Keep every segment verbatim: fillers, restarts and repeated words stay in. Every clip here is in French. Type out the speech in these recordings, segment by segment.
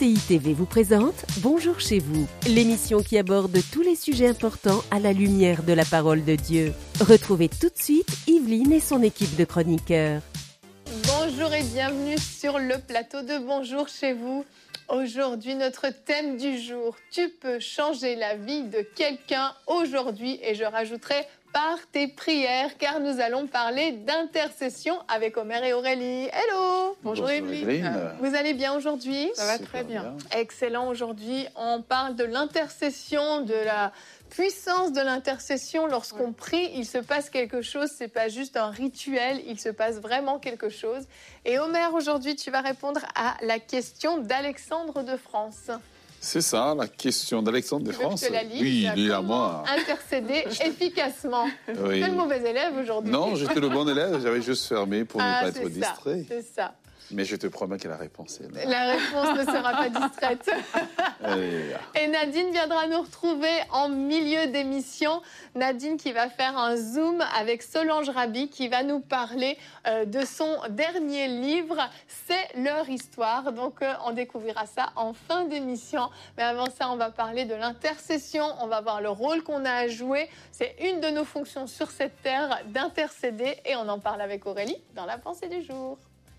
C I T V vous présente Bonjour chez vous, l'émission qui aborde tous les sujets importants à la lumière de la parole de Dieu. Retrouvez tout de suite Yveline et son équipe de chroniqueurs. Bonjour et bienvenue sur le plateau de Bonjour chez vous. Aujourd'hui, notre thème du jour, tu peux changer la vie de quelqu'un aujourd'hui, et je rajouterai par tes prières, car nous allons parler d'intercession avec Omer et Aurélie. Hello. Bonjour, Bonjour Evelyne. Vous allez bien aujourd'hui? Ça va très bien. bien. Excellent. Aujourd'hui, on parle de l'intercession, de la puissance de l'intercession. Lorsqu'on ouais. prie, il se passe quelque chose. C'est pas juste un rituel, il se passe vraiment quelque chose. Et Omer, aujourd'hui, tu vas répondre à la question d'Alexandre de France. C'est ça, la question d'Alexandre de France. Je te la lis. Oui, lis à moi. Intercéder efficacement. Oui. Tu es le mauvais élève aujourd'hui. Non, j'étais le bon élève, j'avais juste fermé pour ah, ne pas être ça, distrait. C'est ça. Mais je te promets que la réponse est là. La réponse ne sera pas distraite. Et Nadine viendra nous retrouver en milieu d'émission. Nadine qui va faire un zoom avec Solange Rabi qui va nous parler euh, de son dernier livre, C'est leur histoire. Donc euh, on découvrira ça en fin d'émission. Mais avant ça, on va parler de l'intercession. On va voir le rôle qu'on a à jouer. C'est une de nos fonctions sur cette terre d'intercéder. Et on en parle avec Aurélie dans la pensée du jour.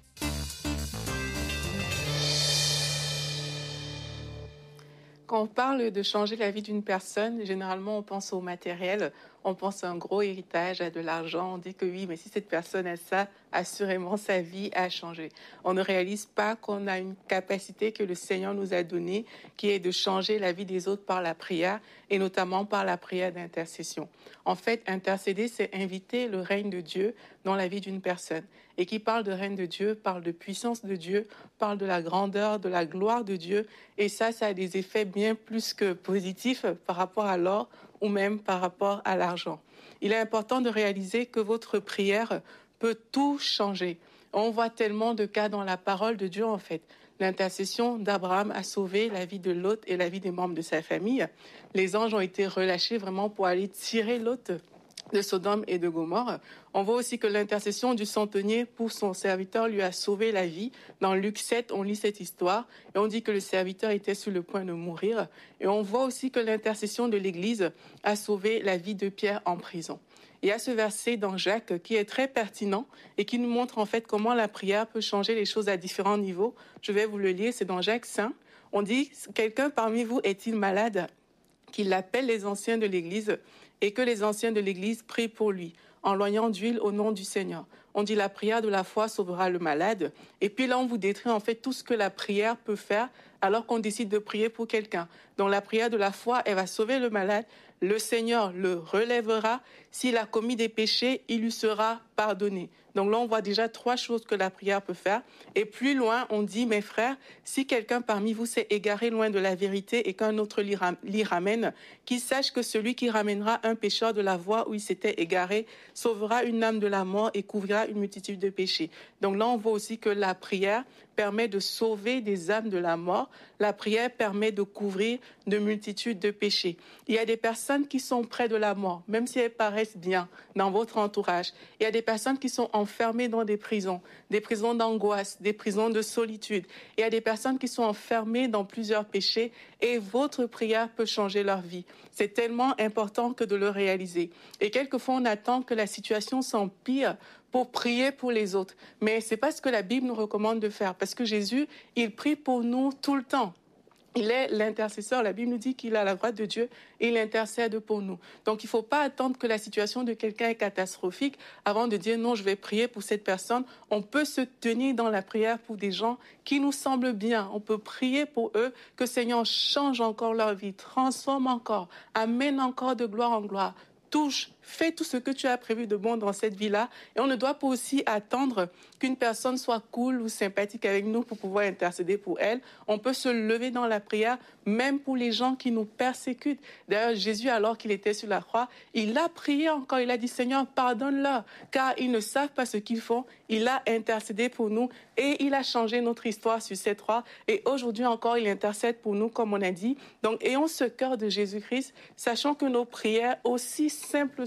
Quand on parle de changer la vie d'une personne, généralement on pense au matériel, on pense à un gros héritage, à de l'argent, on dit que oui, mais si cette personne a ça, assurément sa vie a changé. On ne réalise pas qu'on a une capacité que le Seigneur nous a donnée, qui est de changer la vie des autres par la prière, et notamment par la prière d'intercession. En fait, intercéder, c'est inviter le règne de Dieu dans la vie d'une personne. Et qui parle de règne de Dieu, parle de puissance de Dieu, parle de la grandeur, de la gloire de Dieu. Et ça, ça a des effets bien plus que positifs par rapport à l'or ou même par rapport à l'argent. Il est important de réaliser que votre prière peut tout changer. On voit tellement de cas dans la parole de Dieu, en fait. L'intercession d'Abraham a sauvé la vie de Lot et la vie des membres de sa famille. Les anges ont été relâchés vraiment pour aller tirer Lot de Sodome et de Gomorrhe. On voit aussi que l'intercession du centenier pour son serviteur lui a sauvé la vie. Dans Luc sept, on lit cette histoire et on dit que le serviteur était sur le point de mourir. Et on voit aussi que l'intercession de l'Église a sauvé la vie de Pierre en prison. Il y a ce verset dans Jacques qui est très pertinent et qui nous montre en fait comment la prière peut changer les choses à différents niveaux. Je vais vous le lire, c'est dans Jacques cinq. On dit « Quelqu'un parmi vous est-il malade ?» Qu'il appelle les anciens de l'Église et que les anciens de l'Église prient pour lui, en loignant d'huile au nom du Seigneur. On dit la prière de la foi sauvera le malade. Et puis là, on vous décrit en fait tout ce que la prière peut faire alors qu'on décide de prier pour quelqu'un. Donc la prière de la foi, elle va sauver le malade. Le Seigneur le relèvera. S'il a commis des péchés, il lui sera pardonné. Donc là, on voit déjà trois choses que la prière peut faire. Et plus loin, on dit, mes frères, si quelqu'un parmi vous s'est égaré loin de la vérité et qu'un autre l'y, ram- l'y ramène, qu'il sache que celui qui ramènera un pécheur de la voie où il s'était égaré sauvera une âme de la mort et couvrira une multitude de péchés. Donc là, on voit aussi que la prière permet de sauver des âmes de la mort. La prière permet de couvrir de multitudes de péchés. Il y a des personnes qui sont près de la mort, même si elles paraissent bien dans votre entourage. Il y a des personnes qui sont enfermées dans des prisons, des prisons d'angoisse, des prisons de solitude. Il y a des personnes qui sont enfermées dans plusieurs péchés et votre prière peut changer leur vie. C'est tellement important que de le réaliser. Et quelquefois, on attend que la situation s'empire pour prier pour les autres. Mais ce n'est pas ce que la Bible nous recommande de faire, parce que Jésus, il prie pour nous tout le temps. Il est l'intercesseur. La Bible nous dit qu'il est à la droite de Dieu et il intercède pour nous. Donc, il ne faut pas attendre que la situation de quelqu'un est catastrophique avant de dire non, je vais prier pour cette personne. On peut se tenir dans la prière pour des gens qui nous semblent bien. On peut prier pour eux, que le Seigneur change encore leur vie, transforme encore, amène encore de gloire en gloire. Touche, fais tout ce que tu as prévu de bon dans cette vie-là. Et on ne doit pas aussi attendre qu'une personne soit cool ou sympathique avec nous pour pouvoir intercéder pour elle. On peut se lever dans la prière, même pour les gens qui nous persécutent. D'ailleurs, Jésus, alors qu'il était sur la croix, il a prié encore. Il a dit, Seigneur, pardonne-leur, car ils ne savent pas ce qu'ils font. Il a intercédé pour nous et il a changé notre histoire sur cette croix. Et aujourd'hui encore, il intercède pour nous, comme on a dit. Donc, ayons ce cœur de Jésus-Christ, sachant que nos prières, aussi simples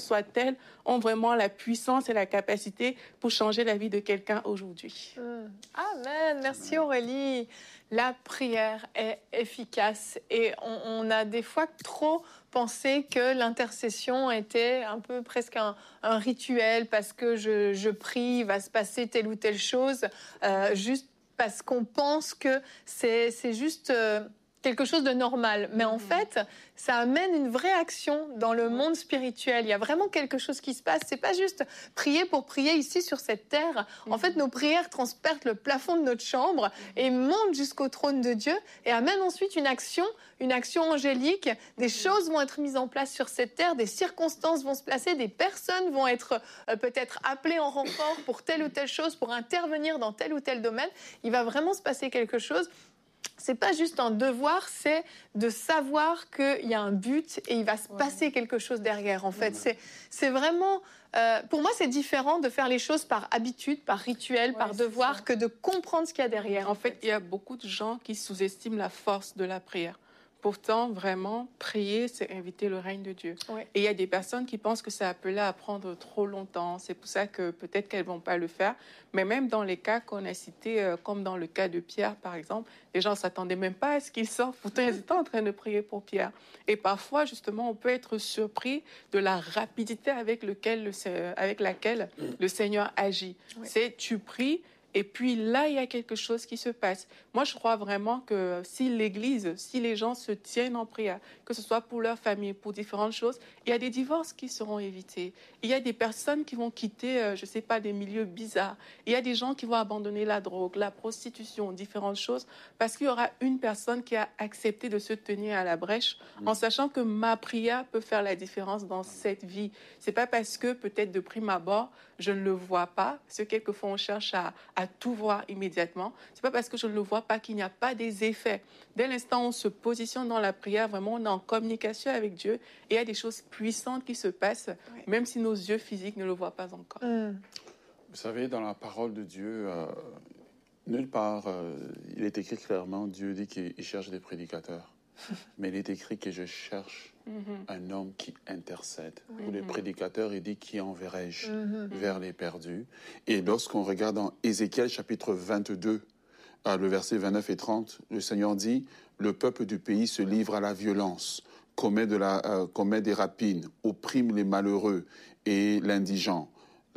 soit telles, ont vraiment la puissance et la capacité pour changer la vie de quelqu'un aujourd'hui. Mmh. Amen. Merci Aurélie. La prière est efficace et on, on a des fois trop pensé que l'intercession était un peu presque un, un rituel parce que je, je prie, il va se passer telle ou telle chose, euh, juste parce qu'on pense que c'est, c'est juste... Euh, quelque chose de normal. Mais en fait, ça amène une vraie action dans le monde spirituel. Il y a vraiment quelque chose qui se passe. C'est pas juste prier pour prier ici sur cette terre. En fait, nos prières transpercent le plafond de notre chambre et montent jusqu'au trône de Dieu et amènent ensuite une action, une action angélique. Des choses vont être mises en place sur cette terre, des circonstances vont se placer, des personnes vont être euh, peut-être appelées en renfort pour telle ou telle chose, pour intervenir dans tel ou tel domaine. Il va vraiment se passer quelque chose. C'est pas juste un devoir, c'est de savoir qu'il y a un but et il va se passer quelque chose derrière. En fait, c'est, c'est vraiment... Euh, pour moi, c'est différent de faire les choses par habitude, par rituel, ouais, par devoir, que de comprendre ce qu'il y a derrière. En fait, il y a beaucoup de gens qui sous-estiment la force de la prière. Pourtant, vraiment, prier, c'est inviter le règne de Dieu. Oui. Et il y a des personnes qui pensent que c'est appelé à prendre trop longtemps. C'est pour ça que peut-être qu'elles ne vont pas le faire. Mais même dans les cas qu'on a cités, euh, comme dans le cas de Pierre, par exemple, les gens ne s'attendaient même pas à ce qu'il sorte. Pourtant, ils étaient en train de prier pour Pierre. Et parfois, justement, on peut être surpris de la rapidité avec, lequel le, avec laquelle le Seigneur agit. Oui. C'est tu pries. Et puis là, il y a quelque chose qui se passe. Moi, je crois vraiment que si l'Église, si les gens se tiennent en prière, que ce soit pour leur famille, pour différentes choses, il y a des divorces qui seront évités. Il y a des personnes qui vont quitter, euh, je ne sais pas, des milieux bizarres. Il y a des gens qui vont abandonner la drogue, la prostitution, différentes choses, parce qu'il y aura une personne qui a accepté de se tenir à la brèche, en sachant que ma prière peut faire la différence dans cette vie. Ce n'est pas parce que, peut-être de prime abord, je ne le vois pas, parce que quelquefois on cherche à, à tout voir immédiatement. Ce n'est pas parce que je ne le vois pas qu'il n'y a pas des effets. Dès l'instant où on se positionne dans la prière, vraiment on est en communication avec Dieu et il y a des choses puissantes qui se passent, oui. même si nos yeux physiques ne le voient pas encore. Mm. Vous savez, dans la parole de Dieu, euh, nulle part, euh, il est écrit clairement, Dieu dit qu'il cherche des prédicateurs. Mais il est écrit que je cherche mm-hmm. un homme qui intercède. Oui. Pour les prédicateurs, il dit qui enverrai-je mm-hmm. vers les perdus. Et lorsqu'on regarde dans Ézéchiel chapitre vingt-deux, euh, le verset vingt-neuf et trente, le Seigneur dit le peuple du pays se livre à la violence, commet, de la, euh, commet des rapines, opprime les malheureux et l'indigent,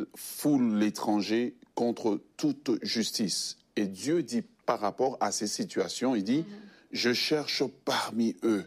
foule l'étranger contre toute justice. Et Dieu dit par rapport à ces situations, il dit mm-hmm. je cherche parmi eux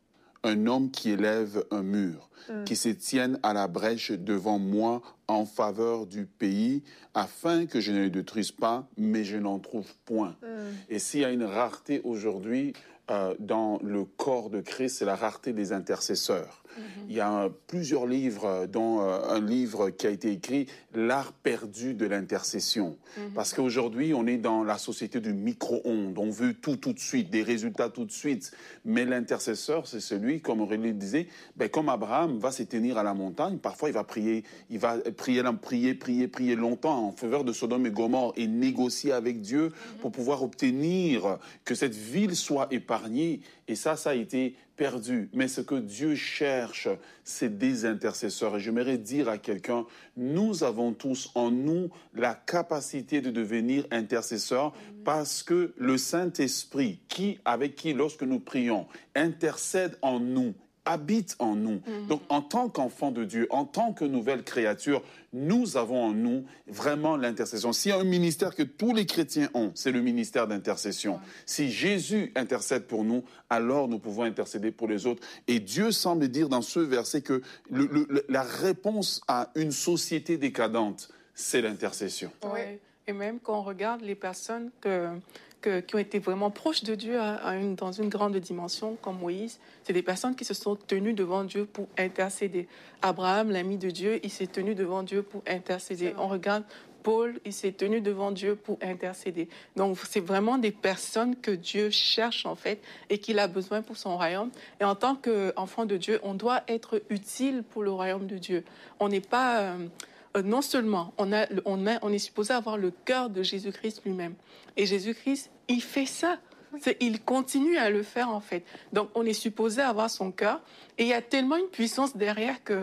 un homme qui élève un mur, mm. qui se tienne à la brèche devant moi en faveur du pays, afin que je ne le détruise pas, mais je n'en trouve point. Mm. Et s'il y a une rareté aujourd'hui euh, dans le corps de Christ, c'est la rareté des intercesseurs. Mm-hmm. Il y a plusieurs livres, dont euh, un livre qui a été écrit « L'art perdu de l'intercession mm-hmm. ». Parce qu'aujourd'hui, on est dans la société du micro-ondes. On veut tout tout de suite, des résultats tout de suite. Mais l'intercesseur, c'est celui, comme Aurélie disait, ben, comme Abraham va se tenir à la montagne, parfois il va prier, il va prier, prier, prier, prier longtemps en faveur de Sodome et Gomorrhe et négocier avec Dieu mm-hmm. pour pouvoir obtenir que cette ville soit épargnée. Et ça, ça a été perdu. Mais ce que Dieu cherche, c'est des intercesseurs. Et j'aimerais dire à quelqu'un, nous avons tous en nous la capacité de devenir intercesseurs parce que le Saint-Esprit, qui, avec qui, lorsque nous prions, intercède en nous, habite en nous. Mm-hmm. Donc, en tant qu'enfant de Dieu, en tant que nouvelle créature, nous avons en nous vraiment l'intercession. S'il y a un ministère que tous les chrétiens ont, c'est le ministère d'intercession. Ouais. Si Jésus intercède pour nous, alors nous pouvons intercéder pour les autres. Et Dieu semble dire dans ce verset que le, le, la réponse à une société décadente, c'est l'intercession. Oui, et même quand on regarde les personnes que... Que, qui ont été vraiment proches de Dieu à, à une, dans une grande dimension, comme Moïse. C'est des personnes qui se sont tenues devant Dieu pour intercéder. Abraham, l'ami de Dieu, il s'est tenu devant Dieu pour intercéder. On regarde Paul, il s'est tenu devant Dieu pour intercéder. Donc, c'est vraiment des personnes que Dieu cherche, en fait, et qu'il a besoin pour son royaume. Et en tant qu'enfant de Dieu, on doit être utile pour le royaume de Dieu. On n'est pas... Euh, Euh, non seulement, on, a, on, a, on est supposé avoir le cœur de Jésus-Christ lui-même. Et Jésus-Christ, il fait ça. C'est, il continue à le faire, en fait. Donc, on est supposé avoir son cœur. Et il y a tellement une puissance derrière que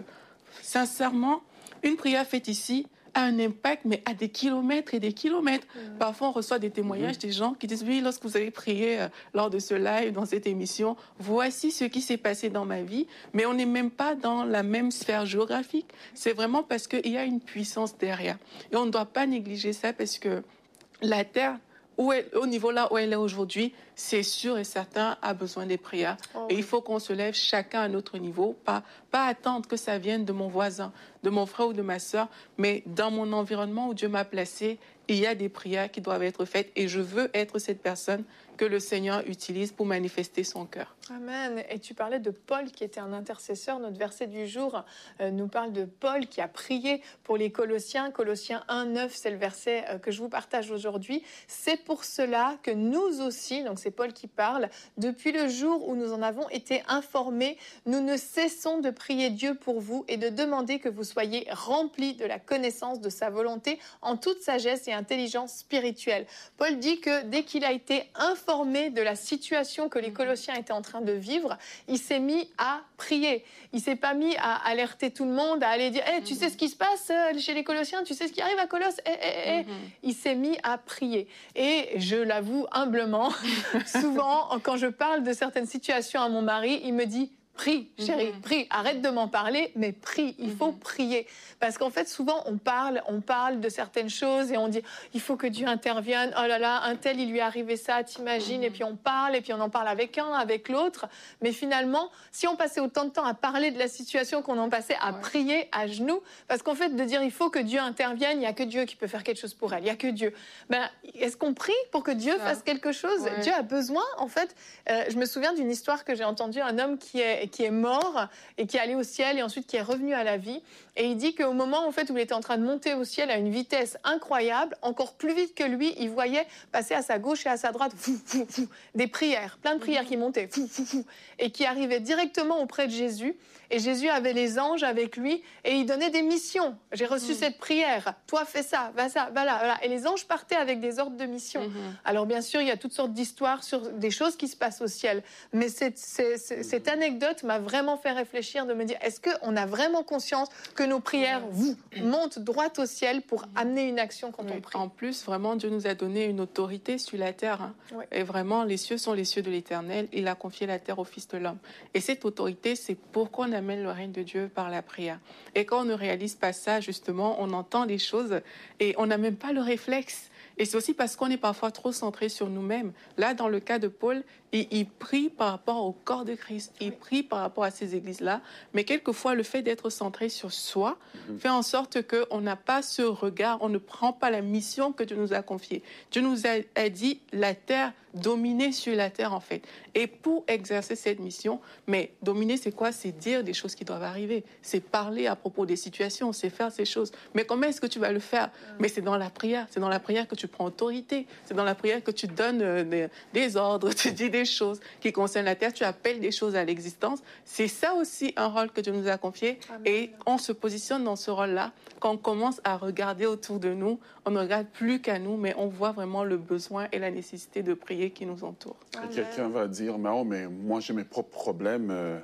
sincèrement, une prière faite ici a un impact, mais à des kilomètres et des kilomètres. Mmh. Parfois, on reçoit des témoignages mmh. des gens qui disent « Oui, lorsque vous avez prié euh, lors de ce live, dans cette émission, voici ce qui s'est passé dans ma vie. » Mais on n'est même pas dans la même sphère géographique. C'est vraiment parce qu'il y a une puissance derrière. Et on ne doit pas négliger ça parce que la terre, où elle, au niveau là où elle est aujourd'hui, c'est sûr et certain, a besoin des prières. Oh, et oui. il faut qu'on se lève chacun à notre niveau, pas, pas attendre que ça vienne de mon voisin, de mon frère ou de ma sœur, mais dans mon environnement où Dieu m'a placé, il y a des prières qui doivent être faites et je veux être cette personne que le Seigneur utilise pour manifester son cœur. Amen. Et tu parlais de Paul qui était un intercesseur. Notre verset du jour euh, nous parle de Paul qui a prié pour les Colossiens. Colossiens un, neuf, c'est le verset euh, que je vous partage aujourd'hui. C'est pour cela que nous aussi, donc c'est Paul qui parle, depuis le jour où nous en avons été informés, nous ne cessons de prier Dieu pour vous et de demander que vous soyez remplis de la connaissance de sa volonté en toute sagesse et intelligence spirituelle. Paul dit que dès qu'il a été informé de la situation que les Colossiens étaient en train de vivre, il s'est mis à prier. Il s'est pas mis à alerter tout le monde, à aller dire hey, « tu sais ce qui se passe chez les Colossiens, tu sais ce qui arrive à Colosse hey, hey, hey. Mm-hmm. » Il s'est mis à prier. Et je l'avoue humblement, souvent, quand je parle de certaines situations à mon mari, il me dit prie, chérie, mm-hmm. prie. Arrête de m'en parler, mais prie. Il faut mm-hmm. prier. Parce qu'en fait, souvent, on parle, on parle de certaines choses et on dit, il faut que Dieu intervienne. Oh là là, un tel, il lui est arrivé ça, t'imagines. Mm-hmm. Et puis on parle, et puis on en parle avec un, avec l'autre. Mais finalement, si on passait autant de temps à parler de la situation qu'on en passait à ouais. prier à genoux, parce qu'en fait, de dire, il faut que Dieu intervienne, il n'y a que Dieu qui peut faire quelque chose pour elle. Il n'y a que Dieu. Ben, est-ce qu'on prie pour que Dieu fasse quelque chose? Ouais. Dieu a besoin, en fait. Euh, je me souviens d'une histoire que j'ai entendue, un homme qui est qui est mort et qui est allé au ciel et ensuite qui est revenu à la vie. Et il dit qu'au moment en fait, où il était en train de monter au ciel à une vitesse incroyable, encore plus vite que lui, il voyait passer à sa gauche et à sa droite fou, fou, fou, des prières, plein de prières qui montaient fou, fou, fou, et qui arrivaient directement auprès de Jésus. Et Jésus avait les anges avec lui et il donnait des missions. J'ai reçu mmh. cette prière. Toi, fais ça, va ça, va là, voilà. Et les anges partaient avec des ordres de mission. Mmh. Alors, bien sûr, il y a toutes sortes d'histoires sur des choses qui se passent au ciel. Mais cette, cette, cette, cette anecdote m'a vraiment fait réfléchir, de me dire, est-ce qu'on a vraiment conscience que nos prières vous, montent droit au ciel pour amener une action quand oui. on prie? En plus, vraiment, Dieu nous a donné une autorité sur la terre. Hein. Oui. Et vraiment, les cieux sont les cieux de l'Éternel. Il a confié la terre au Fils de l'homme. Et cette autorité, c'est pourquoi on amène le règne de Dieu par la prière. Et quand on ne réalise pas ça, justement, on entend les choses et on n'a même pas le réflexe. Et c'est aussi parce qu'on est parfois trop centré sur nous-mêmes. Là, dans le cas de Paul, il, il prie par rapport au corps de Christ. Il prie par rapport à ces églises-là. Mais quelquefois, le fait d'être centré sur soi mm-hmm. fait en sorte qu'on n'a pas ce regard, on ne prend pas la mission que Dieu nous a confiée. Dieu nous a, a dit la terre, dominer sur la terre, en fait. Et pour exercer cette mission, mais dominer, c'est quoi? C'est dire des choses qui doivent arriver. C'est parler à propos des situations, c'est faire ces choses. Mais comment est-ce que tu vas le faire? Mm-hmm. Mais c'est dans la prière. C'est dans la prière que tu prends autorité. C'est dans la prière que tu donnes euh, des, des ordres, tu dis des choses qui concernent la terre, tu appelles des choses à l'existence. C'est ça aussi un rôle que Dieu nous a confié. Amen. Et on se positionne dans ce rôle-là. Quand on commence à regarder autour de nous, on ne regarde plus qu'à nous, mais on voit vraiment le besoin et la nécessité de prier qui nous entoure. Et quelqu'un va dire, mais, oh, mais moi j'ai mes propres problèmes. Euh,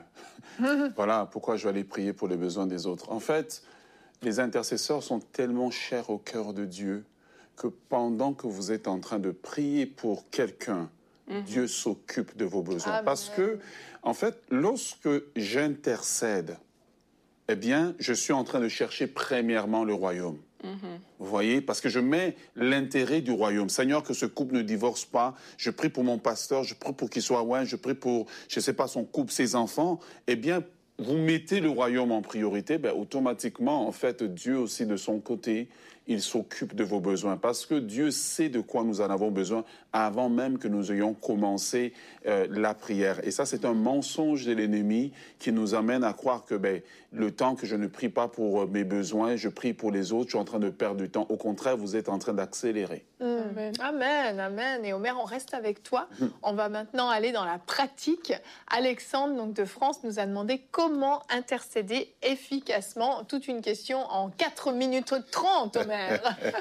voilà, pourquoi je vais aller prier pour les besoins des autres? En fait, les intercesseurs sont tellement chers au cœur de Dieu que pendant que vous êtes en train de prier pour quelqu'un, mm-hmm. Dieu s'occupe de vos besoins. Amen. Parce que, en fait, lorsque j'intercède, eh bien, je suis en train de chercher premièrement le royaume. Mm-hmm. Vous voyez, parce que je mets l'intérêt du royaume. Seigneur, que ce couple ne divorce pas. Je prie pour mon pasteur, je prie pour qu'il soit loin, je prie pour, je ne sais pas, son couple, ses enfants. Eh bien, vous mettez le royaume en priorité, ben, automatiquement, en fait, Dieu aussi de son côté, il s'occupe de vos besoins. Parce que Dieu sait de quoi nous en avons besoin avant même que nous ayons commencé euh, la prière. Et ça, c'est un mensonge de l'ennemi qui nous amène à croire que ben, le temps que je ne prie pas pour mes besoins, je prie pour les autres, je suis en train de perdre du temps. Au contraire, vous êtes en train d'accélérer. Mmh. Amen. Amen, amen. Et Omer, on reste avec toi. Mmh. On va maintenant aller dans la pratique. Alexandre, donc de France, nous a demandé comment intercéder efficacement. Toute une question en quatre minutes trente, Omer.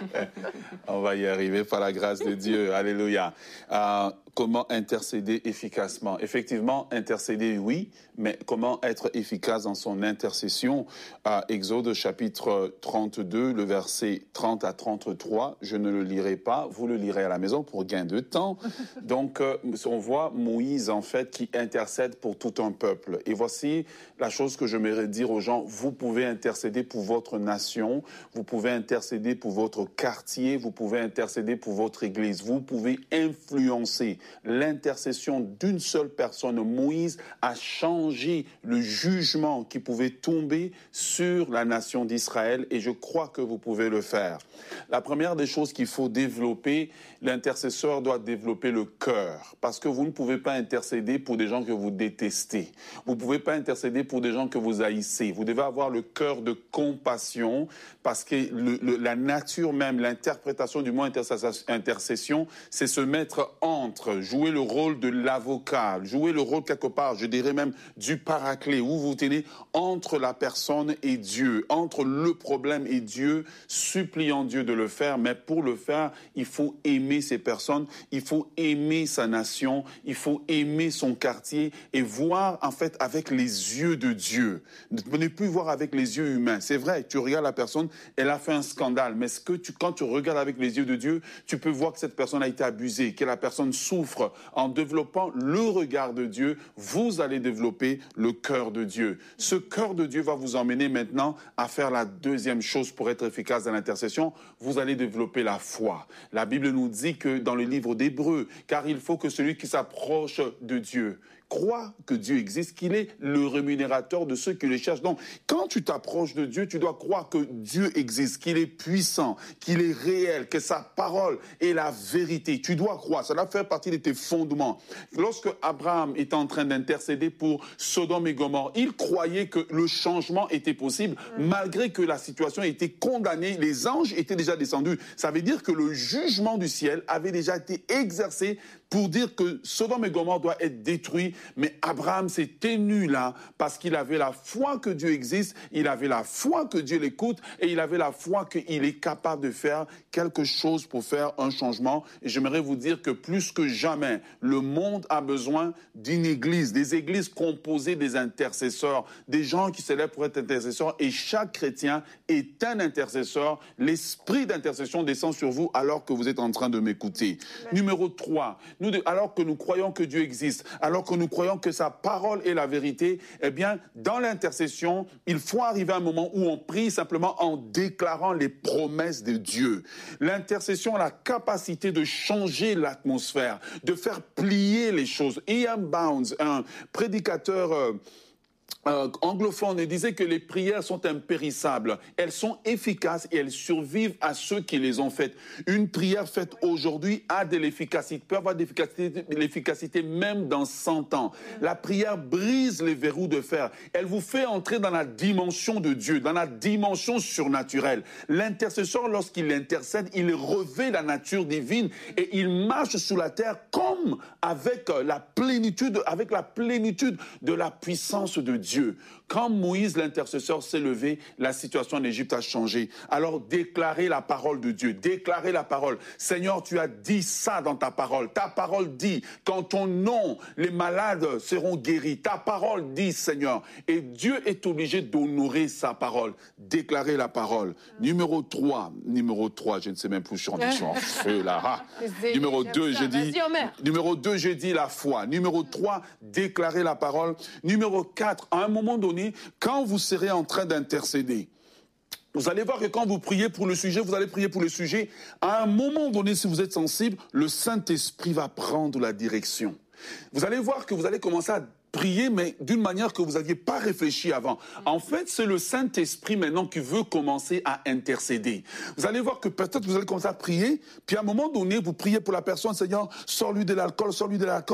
On va y arriver par la grâce de Dieu. Alléluia. Euh, comment intercéder efficacement? Effectivement, intercéder, oui, mais comment être efficace dans son intercession? euh, Exode chapitre trente-deux, le verset trente à trente-trois, je ne le lirai pas, vous le lirez à la maison pour gain de temps. Donc, euh, on voit Moïse, en fait, qui intercède pour tout un peuple. Et voici la chose que j'aimerais dire aux gens, vous pouvez intercéder pour votre nation, vous pouvez intercéder pour votre quartier, vous pouvez intercéder pour votre église, vous pouvez influencer. L'intercession d'une seule personne, Moïse, a changé le jugement qui pouvait tomber sur la nation d'Israël et je crois que vous pouvez le faire. La première des choses qu'il faut développer, l'intercesseur doit développer le cœur parce que vous ne pouvez pas intercéder pour des gens que vous détestez. Vous ne pouvez pas intercéder pour des gens que vous haïssez. Vous devez avoir le cœur de compassion parce que le, le, la nature même, l'interprétation du mot intercession, c'est se mettre entre, jouer le rôle de l'avocat, jouer le rôle quelque part, je dirais même du paraclet, où vous tenez entre la personne et Dieu, entre le problème et Dieu, suppliant Dieu de le faire, mais pour le faire, il faut aimer ces personnes, il faut aimer sa nation, il faut aimer son quartier et voir en fait avec les yeux de Dieu, ne plus voir avec les yeux humains. C'est vrai, tu regardes la personne, elle a fait un scandale, mais ce que tu, quand tu regardes avec les yeux de Dieu, tu peux voir que cette personne a été abusée, que la personne souffre. En développant le regard de Dieu, vous allez développer le cœur de Dieu. Ce cœur de Dieu va vous emmener maintenant à faire la deuxième chose pour être efficace dans l'intercession. Vous allez développer la foi. La Bible nous dit que dans le livre d'Hébreux, car il faut que celui qui s'approche de Dieu croit que Dieu existe, qu'il est le rémunérateur de ceux qui le cherchent. Donc, quand tu t'approches de Dieu, tu dois croire que Dieu existe, qu'il est puissant, qu'il est réel, que sa parole est la vérité. Tu dois croire, ça doit faire partie de tes fondements. Lorsque Abraham était en train d'intercéder pour Sodome et Gomorrhe, il croyait que le changement était possible, mmh. malgré que la situation était condamnée, les anges étaient déjà descendus. Ça veut dire que le jugement du ciel avait déjà été exercé pour dire que Sodome et Gomorrhe doit être détruit, mais Abraham s'est tenu là parce qu'il avait la foi que Dieu existe, il avait la foi que Dieu l'écoute et il avait la foi qu'il est capable de faire quelque chose pour faire un changement. Et j'aimerais vous dire que plus que jamais, le monde a besoin d'une église, des églises composées des intercesseurs, des gens qui s'élèvent pour être intercesseurs et chaque chrétien est un intercesseur. L'esprit d'intercession descend sur vous alors que vous êtes en train de m'écouter. Amen. Numéro trois, nous, alors que nous croyons que Dieu existe, alors que nous croyons que sa parole est la vérité, eh bien, dans l'intercession, il faut arriver à un moment où on prie simplement en déclarant les promesses de Dieu. L'intercession a la capacité de changer l'atmosphère, de faire plier les choses. Ian Bounds, un prédicateur euh, Euh, anglophone, disait que les prières sont impérissables. Elles sont efficaces et elles survivent à ceux qui les ont faites. Une prière faite aujourd'hui a de l'efficacité, peut avoir de l'efficacité, l'efficacité même dans cent ans. La prière brise les verrous de fer. Elle vous fait entrer dans la dimension de Dieu, dans la dimension surnaturelle. L'intercesseur, lorsqu'il intercède, il revêt la nature divine et il marche sur la terre comme avec la plénitude, avec la plénitude de la puissance de Dieu. Dieu. Quand Moïse, l'intercesseur, s'est levé, la situation en Égypte a changé. Alors déclarez la parole de Dieu, déclarez la parole. Seigneur, tu as dit ça dans ta parole. Ta parole dit qu'en ton nom, les malades seront guéris. Ta parole dit, Seigneur. Et Dieu est obligé d'honorer sa parole. Déclarez la parole. Numéro trois, numéro trois, je ne sais même plus, je suis en, je suis en feu là. Ah. Numéro deux, j'ai dit, numéro deux, j'ai dit la foi. Numéro trois, déclarez la parole. Numéro quatre, à un moment donné, quand vous serez en train d'intercéder, vous allez voir que quand vous priez pour le sujet, vous allez prier pour le sujet. À un moment donné, si vous êtes sensible, le Saint-Esprit va prendre la direction. Vous allez voir que vous allez commencer à prier, mais d'une manière que vous n'aviez pas réfléchi avant. En fait, c'est le Saint-Esprit maintenant qui veut commencer à intercéder. Vous allez voir que peut-être vous allez commencer à prier, puis à un moment donné, vous priez pour la personne, Seigneur, sors-lui de l'alcool, sors-lui de l'alcool.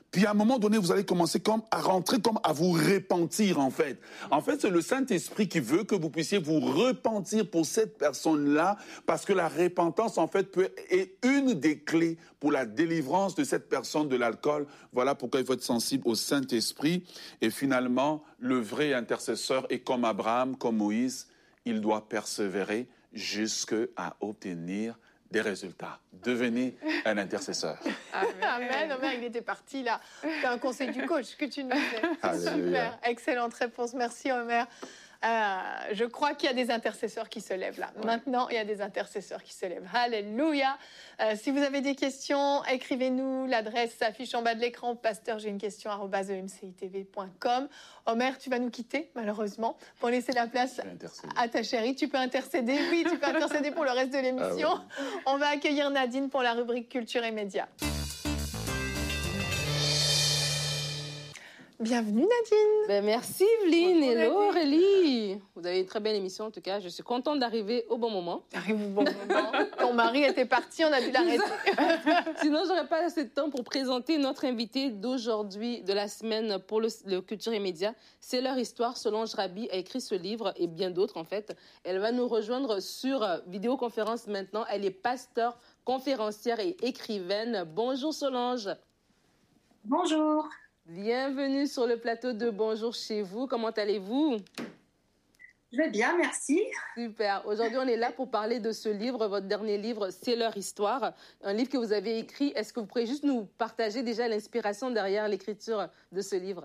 Puis à un moment donné, vous allez commencer comme à rentrer, comme à vous repentir en fait. En fait, c'est le Saint-Esprit qui veut que vous puissiez vous repentir pour cette personne-là, parce que la repentance en fait peut, est une des clés pour la délivrance de cette personne de l'alcool. Voilà pourquoi il faut être sensible au Saint-Esprit. Et finalement, le vrai intercesseur est comme Abraham, comme Moïse, il doit persévérer jusqu'à obtenir des résultats. Devenez un intercesseur. Amen. Amen. Omer, il était parti là. C'est un conseil du coach que tu nous fais. Super. Excellente réponse. Merci, Omer. Euh, je crois qu'il y a des intercesseurs qui se lèvent là. Ouais. Maintenant, il y a des intercesseurs qui se lèvent. Alléluia. Euh, si vous avez des questions, écrivez-nous. L'adresse s'affiche en bas de l'écran. Pasteur, j'ai une question arobase e m c i t v point com. Omer, tu vas nous quitter, malheureusement, pour laisser la place à ta chérie. Tu peux intercéder. Oui, tu peux intercéder pour le reste de l'émission. Ah ouais. On va accueillir Nadine pour la rubrique Culture et Médias. Bienvenue Nadine. Ben merci Evelyne. Hello Aurélie. Vous avez une très belle émission en tout cas. Je suis contente d'arriver au bon moment. T'arrives au bon moment. Ton mari était parti, on a dû l'arrêter. Sinon, j'aurais pas assez de temps pour présenter notre invitée d'aujourd'hui, de la semaine pour le, le Culture et Médias. C'est leur histoire. Solange Rabi a écrit ce livre et bien d'autres en fait. Elle va nous rejoindre sur vidéoconférence maintenant. Elle est pasteur, conférencière et écrivaine. Bonjour Solange. Bonjour. Bienvenue sur le plateau de Bonjour chez vous. Comment allez-vous? Je vais bien, merci. Super. Aujourd'hui, on est là pour parler de ce livre, votre dernier livre, C'est leur histoire. Un livre que vous avez écrit. Est-ce que vous pourriez juste nous partager déjà l'inspiration derrière l'écriture de ce livre?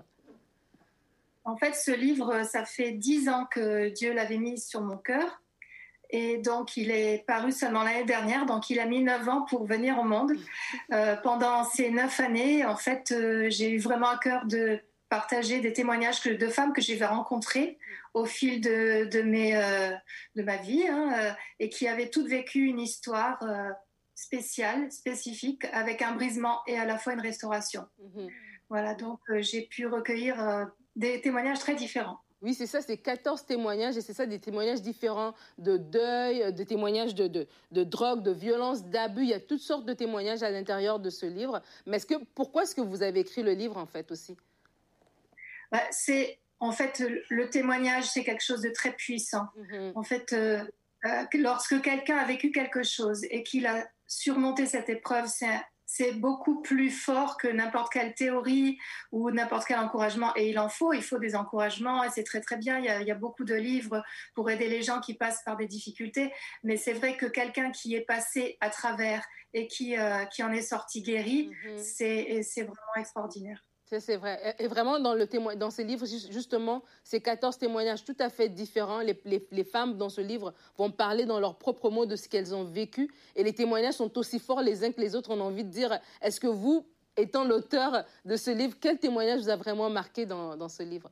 En fait, ce livre, ça fait dix ans que Dieu l'avait mis sur mon cœur. Et donc, il est paru seulement l'année dernière. Donc, il a mis neuf ans pour venir au monde. Euh, pendant ces neuf années, en fait, euh, j'ai eu vraiment à cœur de partager des témoignages que, de femmes que j'ai rencontrées au fil de, de, mes, euh, de ma vie hein, euh, et qui avaient toutes vécu une histoire euh, spéciale, spécifique, avec un brisement et à la fois une restauration. Mm-hmm. Voilà, donc euh, j'ai pu recueillir euh, des témoignages très différents. Oui, c'est ça, c'est quatorze témoignages et c'est ça, des témoignages différents de deuil, de témoignages de, de, de drogue, de violence, d'abus. Il y a toutes sortes de témoignages à l'intérieur de ce livre. Mais est-ce que, pourquoi est-ce que vous avez écrit le livre, en fait, aussi? Bah, c'est, en fait, le témoignage, c'est quelque chose de très puissant. Mm-hmm. En fait, euh, euh, lorsque quelqu'un a vécu quelque chose et qu'il a surmonté cette épreuve, c'est un c'est beaucoup plus fort que n'importe quelle théorie ou n'importe quel encouragement. Et il en faut, il faut des encouragements et c'est très très bien. Il y a, il y a beaucoup de livres pour aider les gens qui passent par des difficultés. Mais c'est vrai que quelqu'un qui est passé à travers et qui, euh, qui en est sorti guéri, mm-hmm. c'est, c'est vraiment extraordinaire. C'est, c'est vrai. Et vraiment, dans, le témo... dans ces livres, justement, ces quatorze témoignages tout à fait différents, les, les, les femmes dans ce livre vont parler dans leurs propres mots de ce qu'elles ont vécu. Et les témoignages sont aussi forts les uns que les autres. On a envie de dire, est-ce que vous, étant l'auteur de ce livre, quel témoignage vous a vraiment marqué dans, dans ce livre?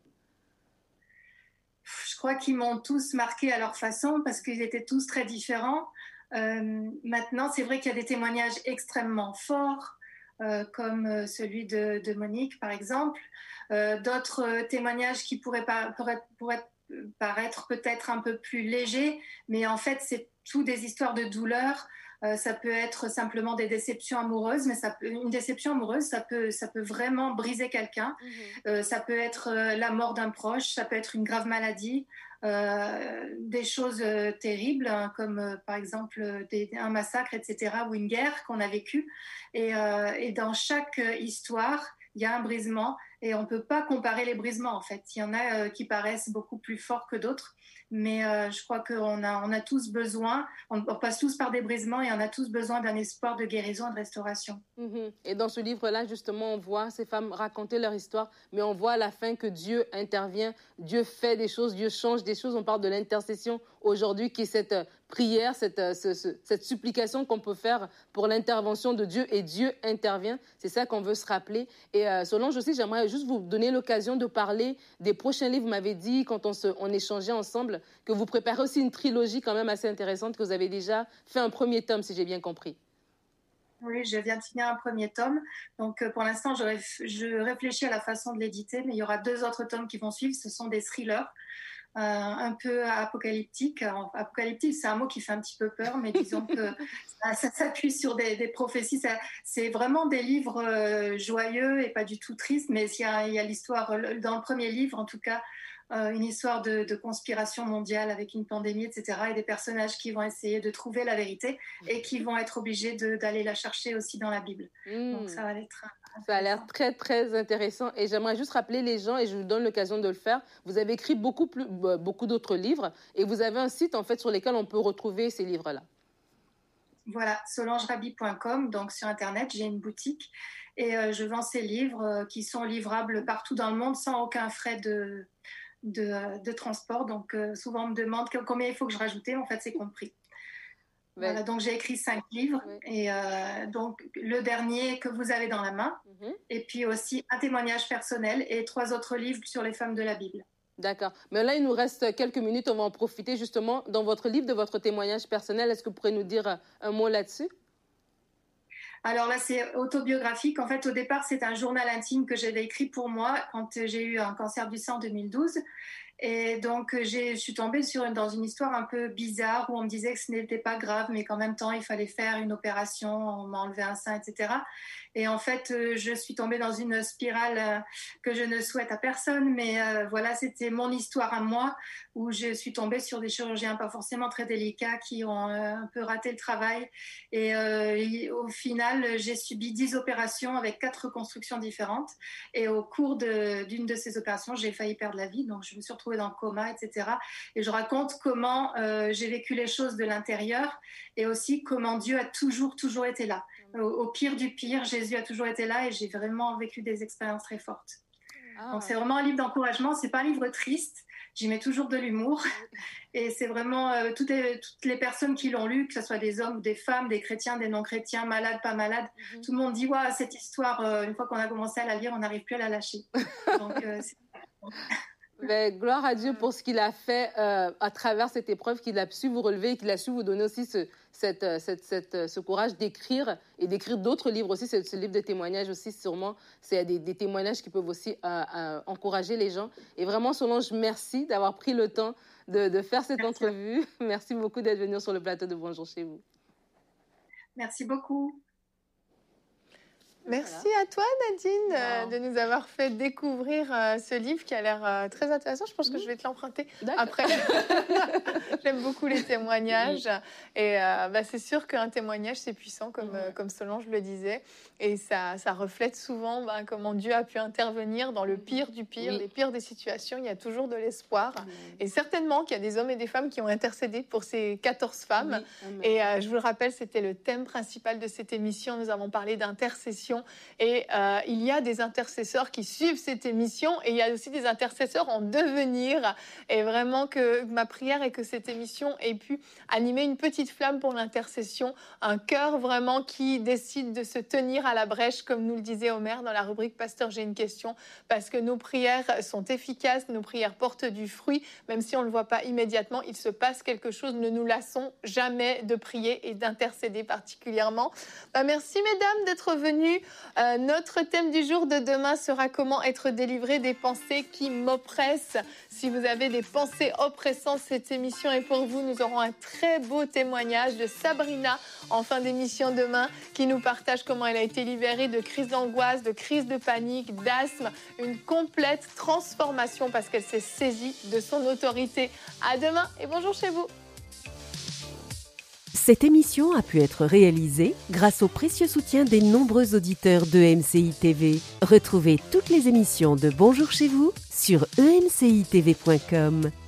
Je crois qu'ils m'ont tous marqué à leur façon parce qu'ils étaient tous très différents. Euh, maintenant, c'est vrai qu'il y a des témoignages extrêmement forts. Euh, comme celui de, de Monique, par exemple. Euh, d'autres euh, témoignages qui pourraient, pas, pourraient, pourraient paraître peut-être un peu plus légers, mais en fait, c'est tout des histoires de douleur. Euh, ça peut être simplement des déceptions amoureuses, mais ça peut, une déception amoureuse, ça peut, ça peut vraiment briser quelqu'un. Mmh. Euh, ça peut être euh, la mort d'un proche, ça peut être une grave maladie, euh, des choses euh, terribles, hein, comme euh, par exemple des, un massacre, et cetera, ou une guerre qu'on a vécue. Et, euh, et dans chaque histoire, il y a un brisement et on ne peut pas comparer les brisements en fait. Il y en a euh, qui paraissent beaucoup plus forts que d'autres, mais euh, je crois qu'on a, on a tous besoin, on, on passe tous par des brisements et on a tous besoin d'un espoir de guérison et de restauration. Mm-hmm. Et dans ce livre-là, justement, on voit ces femmes raconter leur histoire, mais on voit à la fin que Dieu intervient, Dieu fait des choses, Dieu change des choses. On parle de l'intercession aujourd'hui, qui est cette prière, cette, ce, ce, cette supplication qu'on peut faire pour l'intervention de Dieu, et Dieu intervient. C'est ça qu'on veut se rappeler. Et euh, Solange aussi, j'aimerais juste vous donner l'occasion de parler des prochains livres. Vous m'avez dit, quand on, se, on échangeait ensemble, que vous préparez aussi une trilogie quand même assez intéressante, que vous avez déjà fait un premier tome, si j'ai bien compris. Oui, je viens de finir un premier tome. Donc, euh, pour l'instant, je, réf- je réfléchis à la façon de l'éditer, mais il y aura deux autres tomes qui vont suivre. Ce sont des thrillers. un peu apocalyptique. Alors, apocalyptique, c'est un mot qui fait un petit peu peur, mais disons que ça, ça s'appuie sur des, des prophéties. Ça, c'est vraiment des livres euh, joyeux et pas du tout tristes, mais il y a, il y a l'histoire, dans le premier livre en tout cas, euh, une histoire de, de conspiration mondiale avec une pandémie, et cetera, et des personnages qui vont essayer de trouver la vérité et qui vont être obligés de, d'aller la chercher aussi dans la Bible. Mmh. Donc ça va être... Ça a l'air très, très intéressant. Et j'aimerais juste rappeler les gens, et je vous donne l'occasion de le faire, vous avez écrit beaucoup, plus, beaucoup d'autres livres, et vous avez un site, en fait, sur lequel on peut retrouver ces livres-là. Voilà, solange rabi point com, donc sur Internet, j'ai une boutique, et euh, je vends ces livres euh, qui sont livrables partout dans le monde sans aucun frais de, de, de transport. Donc, euh, souvent, on me demande combien il faut que je rajoute, en fait, c'est compris. Ouais. Voilà, donc j'ai écrit cinq livres, ouais. et euh, donc le dernier que vous avez dans la main, mm-hmm. et puis aussi un témoignage personnel et trois autres livres sur les femmes de la Bible. D'accord. Mais là, il nous reste quelques minutes, on va en profiter justement. Dans votre livre, de votre témoignage personnel, est-ce que vous pourrez nous dire un mot là-dessus? Alors là, c'est autobiographique. En fait, au départ, c'est un journal intime que j'avais écrit pour moi quand j'ai eu un cancer du sein en deux mille douze. Et donc, j'ai, je suis tombée sur, dans une histoire un peu bizarre où on me disait que ce n'était pas grave, mais qu'en même temps, il fallait faire une opération, on m'a enlevé un sein, et cetera. Et en fait, je suis tombée dans une spirale que je ne souhaite à personne, mais euh, voilà, c'était mon histoire à moi, où je suis tombée sur des chirurgiens pas forcément très délicats qui ont euh, un peu raté le travail. Et euh, au final, j'ai subi dix opérations avec quatre reconstructions différentes. Et au cours de, d'une de ces opérations, j'ai failli perdre la vie, donc je me suis retrouvée dans le coma, et cetera. Et je raconte comment euh, j'ai vécu les choses de l'intérieur et aussi comment Dieu a toujours, toujours été là. Au, au pire du pire, Jésus a toujours été là et j'ai vraiment vécu des expériences très fortes. Ah. Donc c'est vraiment un livre d'encouragement, c'est pas un livre triste, j'y mets toujours de l'humour et c'est vraiment euh, toutes, les, toutes les personnes qui l'ont lu, que ce soit des hommes ou des femmes, des chrétiens, des non-chrétiens, malades, pas malades, mm-hmm. tout le monde dit ouais, cette histoire, euh, une fois qu'on a commencé à la lire, on n'arrive plus à la lâcher. Donc euh, c'est... Mais gloire à Dieu pour ce qu'il a fait euh, à travers cette épreuve, qu'il a su vous relever et qu'il a su vous donner aussi ce, cette, cette, cette, ce courage d'écrire et d'écrire d'autres livres aussi. Ce, ce livre de témoignages aussi, sûrement, c'est des, des témoignages qui peuvent aussi euh, euh, encourager les gens. Et vraiment, Solange, merci d'avoir pris le temps de, de faire cette merci. entrevue. Merci beaucoup d'être venue sur le plateau de Bonjour chez vous. Merci beaucoup. Merci voilà. à toi, Nadine, wow. euh, de nous avoir fait découvrir euh, ce livre qui a l'air euh, très intéressant. Je pense mmh. que je vais te l'emprunter D'accord. après. J'aime beaucoup les témoignages. Mmh. Et euh, bah, c'est sûr qu'un témoignage, c'est puissant, comme, mmh. euh, comme Solange le disait. Et ça, ça reflète souvent bah, comment Dieu a pu intervenir dans le pire du pire, oui. les pires des situations. Il y a toujours de l'espoir. Mmh. Et certainement qu'il y a des hommes et des femmes qui ont intercédé pour ces quatorze femmes. Oui. Et euh, je vous le rappelle, c'était le thème principal de cette émission. Nous avons parlé d'intercession. Et euh, il y a des intercesseurs qui suivent cette émission et il y a aussi des intercesseurs en devenir. Et vraiment que ma prière est que cette émission ait pu animer une petite flamme pour l'intercession, un cœur vraiment qui décide de se tenir à la brèche, comme nous le disait Omer dans la rubrique « Pasteur, j'ai une question », parce que nos prières sont efficaces, nos prières portent du fruit, même si on ne le voit pas immédiatement, il se passe quelque chose. Ne nous lassons jamais de prier et d'intercéder particulièrement. Bah, merci mesdames d'être venues. Euh, notre thème du jour de demain sera comment être délivré des pensées qui m'oppressent. Si vous avez des pensées oppressantes, cette émission est pour vous. Nous aurons un très beau témoignage de Sabrina en fin d'émission demain qui nous partage comment elle a été libérée de crises d'angoisse, de crises de panique, d'asthme, une complète transformation parce qu'elle s'est saisie de son autorité. À demain et bonjour chez vous. Cette émission a pu être réalisée grâce au précieux soutien des nombreux auditeurs d'E M C I T V. Retrouvez toutes les émissions de Bonjour chez vous sur e m c i t v point com.